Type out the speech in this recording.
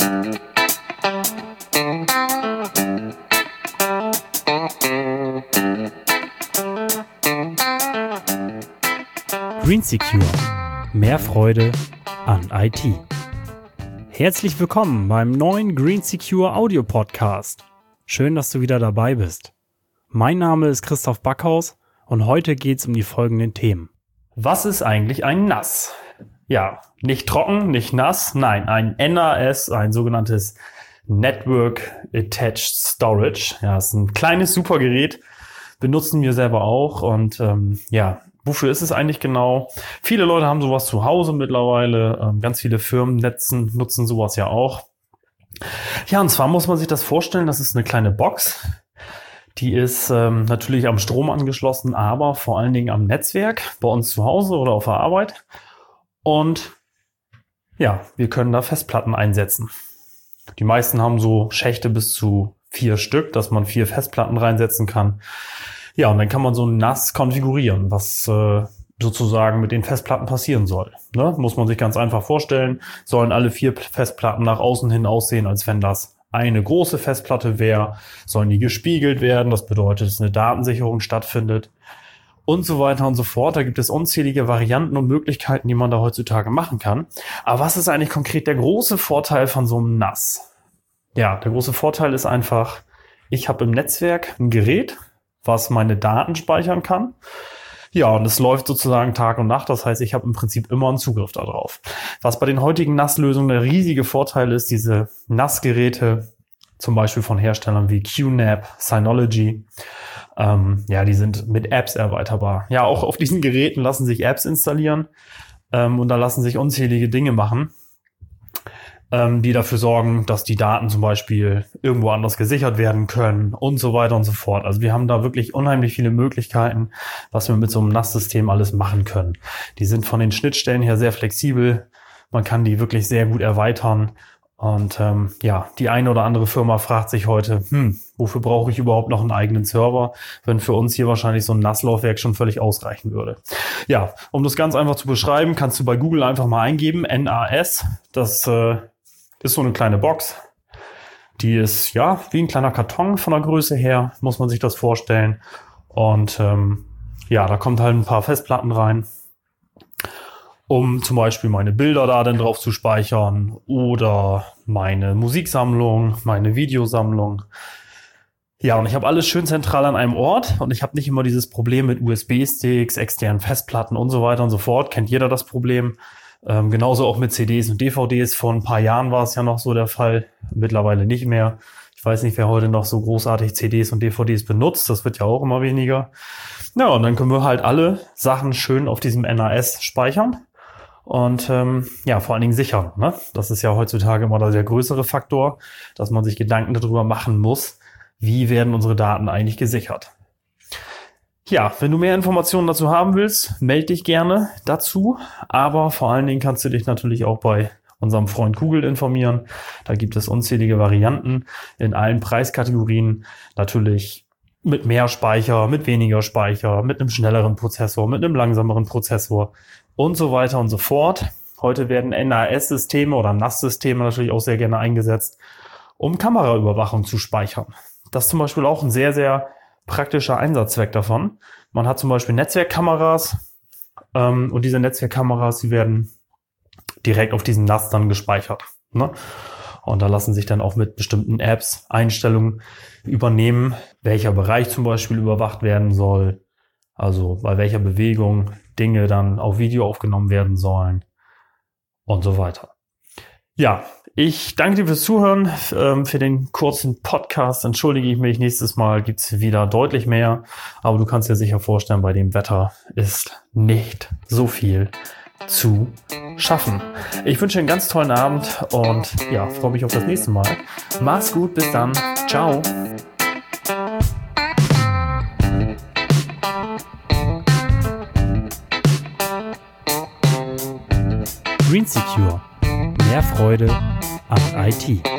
GreenSecure. Mehr Freude an IT. Herzlich willkommen beim neuen GreenSecure Audio Podcast. Schön, dass du wieder dabei bist. Mein Name ist Christoph Backhaus und heute geht es um die folgenden Themen. Was ist eigentlich ein NAS? Ja, nicht trocken, nicht nass, nein, ein NAS, ein sogenanntes Network Attached Storage. Ja, ist ein kleines Supergerät, benutzen wir selber auch und wofür ist es eigentlich genau? Viele Leute haben sowas zu Hause mittlerweile, ganz viele Firmen nutzen sowas ja auch. Ja, und zwar muss man sich das vorstellen, das ist eine kleine Box, die ist natürlich am Strom angeschlossen, aber vor allen Dingen am Netzwerk, bei uns zu Hause oder auf der Arbeit. Und ja, wir können da Festplatten einsetzen. Die meisten haben so Schächte bis zu 4 Stück, dass man 4 Festplatten reinsetzen kann. Ja, und dann kann man so ein NAS konfigurieren, was sozusagen mit den Festplatten passieren soll. Ne? Muss man sich ganz einfach vorstellen, sollen alle 4 Festplatten nach außen hin aussehen, als wenn das eine große Festplatte wäre, sollen die gespiegelt werden, das bedeutet, dass eine Datensicherung stattfindet und so weiter und so fort. Da gibt es unzählige Varianten und Möglichkeiten, die man da heutzutage machen kann. Aber was ist eigentlich konkret der große Vorteil von so einem NAS? Ja, der große Vorteil ist einfach, ich habe im Netzwerk ein Gerät, was meine Daten speichern kann. Ja, und es läuft sozusagen Tag und Nacht. Das heißt, ich habe im Prinzip immer einen Zugriff darauf. Was bei den heutigen NAS-Lösungen der riesige Vorteil ist, diese NAS-Geräte, zum Beispiel von Herstellern wie QNAP, Synology, die sind mit Apps erweiterbar. Ja, auch auf diesen Geräten lassen sich Apps installieren und da lassen sich unzählige Dinge machen, die dafür sorgen, dass die Daten zum Beispiel irgendwo anders gesichert werden können und so weiter und so fort. Also wir haben da wirklich unheimlich viele Möglichkeiten, was wir mit so einem NAS-System alles machen können. Die sind von den Schnittstellen her sehr flexibel. Man kann die wirklich sehr gut erweitern. Und die eine oder andere Firma fragt sich heute, wofür brauche ich überhaupt noch einen eigenen Server, wenn für uns hier wahrscheinlich so ein NAS-Laufwerk schon völlig ausreichen würde. Ja, um das ganz einfach zu beschreiben, kannst du bei Google einfach mal eingeben, NAS. Das ist so eine kleine Box. Die ist ja wie ein kleiner Karton von der Größe her, muss man sich das vorstellen. Und da kommt halt ein paar Festplatten rein, um zum Beispiel meine Bilder da dann drauf zu speichern oder meine Musiksammlung, meine Videosammlung. Ja, und ich habe alles schön zentral an einem Ort und ich habe nicht immer dieses Problem mit USB-Sticks, externen Festplatten und so weiter und so fort. Kennt jeder das Problem? Genauso auch mit CDs und DVDs. Vor ein paar Jahren war es ja noch so der Fall, mittlerweile nicht mehr. Ich weiß nicht, wer heute noch so großartig CDs und DVDs benutzt. Das wird ja auch immer weniger. Ja, und dann können wir halt alle Sachen schön auf diesem NAS speichern und vor allen Dingen sichern. Ne? Das ist ja heutzutage immer der größere Faktor, dass man sich Gedanken darüber machen muss, wie werden unsere Daten eigentlich gesichert. Ja, wenn du mehr Informationen dazu haben willst, melde dich gerne dazu. Aber vor allen Dingen kannst du dich natürlich auch bei unserem Freund Google informieren. Da gibt es unzählige Varianten in allen Preiskategorien. Natürlich mit mehr Speicher, mit weniger Speicher, mit einem schnelleren Prozessor, mit einem langsameren Prozessor und so weiter und so fort. Heute werden NAS-Systeme oder NAS-Systeme natürlich auch sehr gerne eingesetzt, um Kameraüberwachung zu speichern. Das ist zum Beispiel auch ein sehr, sehr praktischer Einsatzzweck davon. Man hat zum Beispiel Netzwerkkameras und diese Netzwerkkameras, die werden direkt auf diesen NAS dann gespeichert. Ne? Und da lassen sich dann auch mit bestimmten Apps Einstellungen übernehmen, welcher Bereich zum Beispiel überwacht werden soll, also bei welcher Bewegung Dinge dann auf Video aufgenommen werden sollen und so weiter. Ja, ich danke dir fürs Zuhören, für den kurzen Podcast. Entschuldige ich mich, nächstes Mal gibt's wieder deutlich mehr. Aber du kannst dir sicher vorstellen, bei dem Wetter ist nicht so viel zu schaffen. Ich wünsche dir einen ganz tollen Abend und freue mich auf das nächste Mal. Mach's gut, bis dann. Ciao. GreenSecure. Mehr Freude an IT.